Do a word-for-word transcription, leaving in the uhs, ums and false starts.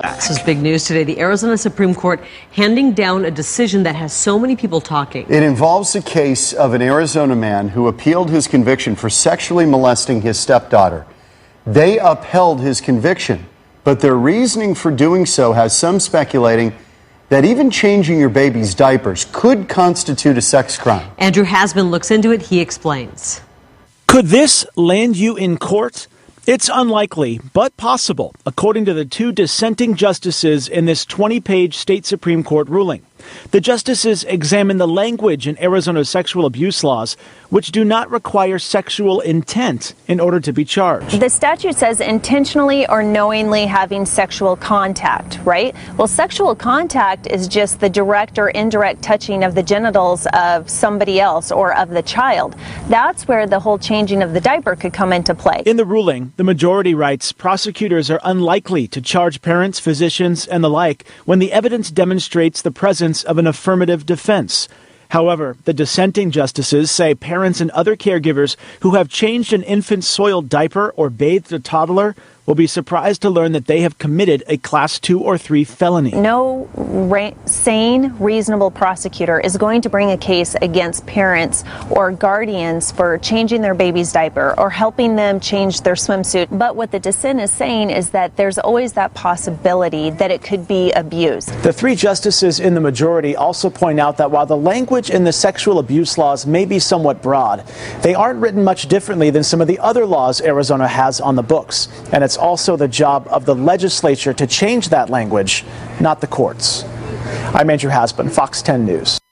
This is big news today. The Arizona Supreme Court handing down a decision that has so many people talking. It involves the case of an Arizona man who appealed his conviction for sexually molesting his stepdaughter. They upheld his conviction, but their reasoning for doing so has some speculating that even changing your baby's diapers could constitute a sex crime. Andrew Hasman looks into it. He explains. Could this land you in court? It's unlikely, but possible, according to the two dissenting justices in this twenty-page state Supreme Court ruling. The justices examine the language in Arizona's sexual abuse laws, which do not require sexual intent in order to be charged. The statute says intentionally or knowingly having sexual contact, right? Well, sexual contact is just the direct or indirect touching of the genitals of somebody else or of the child. That's where the whole changing of the diaper could come into play. In the ruling, the majority writes prosecutors are unlikely to charge parents, physicians, and the like when the evidence demonstrates the presence of an affirmative defense. However, the dissenting justices say parents and other caregivers who have changed an infant's soiled diaper or bathed a toddler will be surprised to learn that they have committed a class two or three felony. No ra- sane, reasonable prosecutor is going to bring a case against parents or guardians for changing their baby's diaper or helping them change their swimsuit. But what the dissent is saying is that there's always that possibility that it could be abused. The three justices in the majority also point out that while the language in the sexual abuse laws may be somewhat broad, they aren't written much differently than some of the other laws Arizona has on the books. And it's also the job of the legislature to change that language, not the courts. I'm Andrew Hasman, Fox ten News.